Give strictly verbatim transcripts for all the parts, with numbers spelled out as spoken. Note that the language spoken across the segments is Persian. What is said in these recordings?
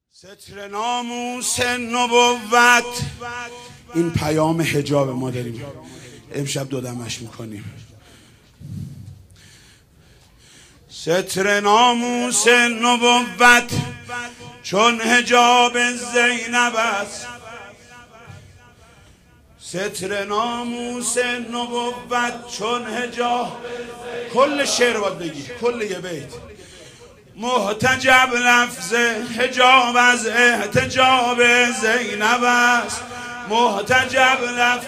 ستر ناموس نبوت. این پیام حجاب ما داریم امشب دودمش میکنیم. ستر ناموس نبوت چون حجاب زینب است. ستر ناموس نبوت چون حجاب. کل شعر باید بگی، کل یه بیت. محتجب لفظ حجاب از احتجاب زینب است. محتجب لفظ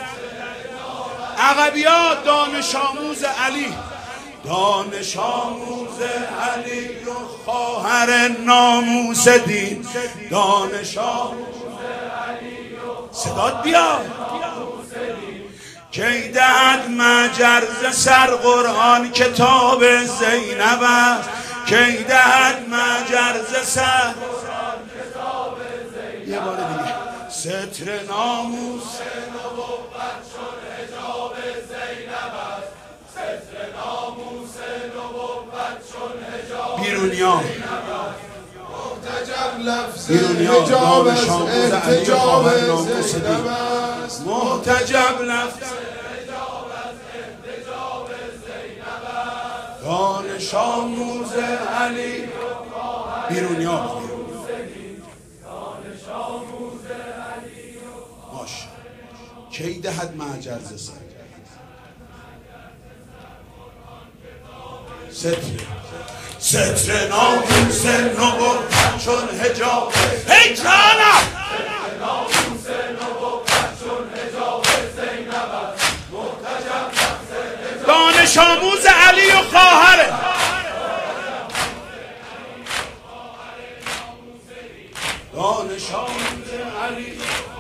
عقبیات دانش آموز علی، دانش آموز علی و خواهر ناموس دین. دانش آموز علی و صدات بیاد. کی دهد مجرز سر قرآن کتاب زینب است. کی دهد مجرز سر یه بار دیگه. ستر ناموس نبوت چون حجاب زینب است. ستر ناموس نبوت چون حجاب بیرونیا. محتجب لفظ حجاب از احتجاب زینب است. محتجب لفظ دانش آموز علی بیرونیا. باش کی دهد مجرز سر. ستر ستر ناموس نبوت چون حجاب. هی جانم ستر ناموس نبوت چون حجاب زینب است. دانش آموز علی و خواهره. دانش آموز علی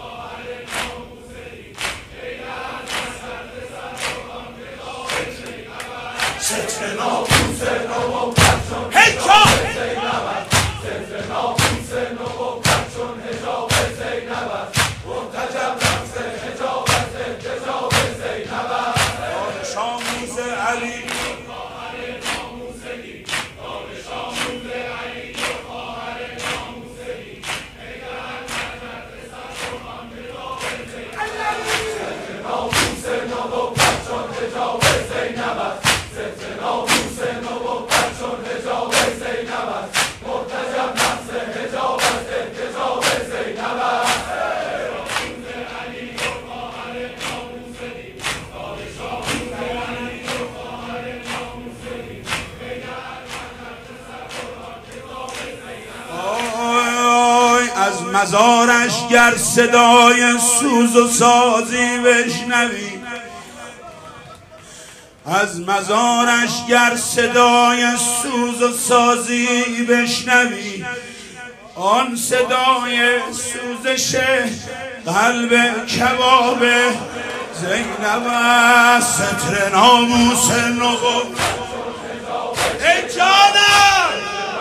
ستر ناموس نبوت چون حجاب زینب است. ستر ناموس نبوت چون حجاب زینب است. محتجب لفظ حجاب از احتجاب زینب است. دانش آموز علی مزارش گر صدای سوز و سازی بشنوی. از مزارش گر صدای سوز و سازی بشنوی. آن صدای سوزش قلب کباب زینب است. ستر ناموس نبوت ای جانم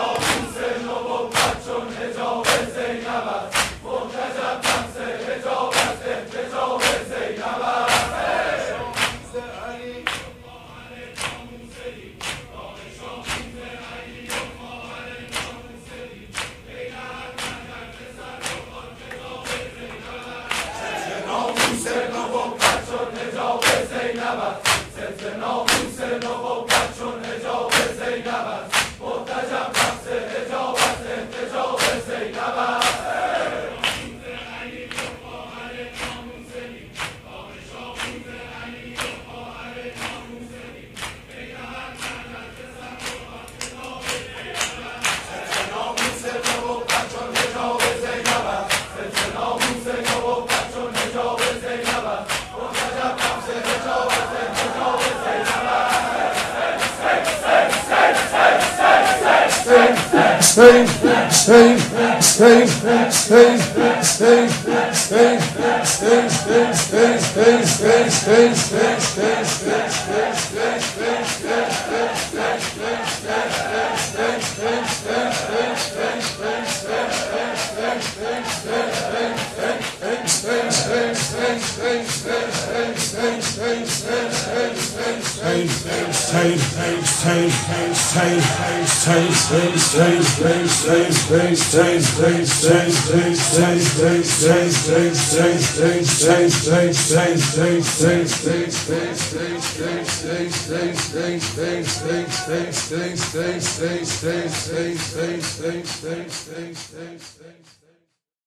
Sing, sing, sing, sing, sing, sing, sing, sing, sing, sing, sing, sing, sing, sing, sing, sing, Thanks.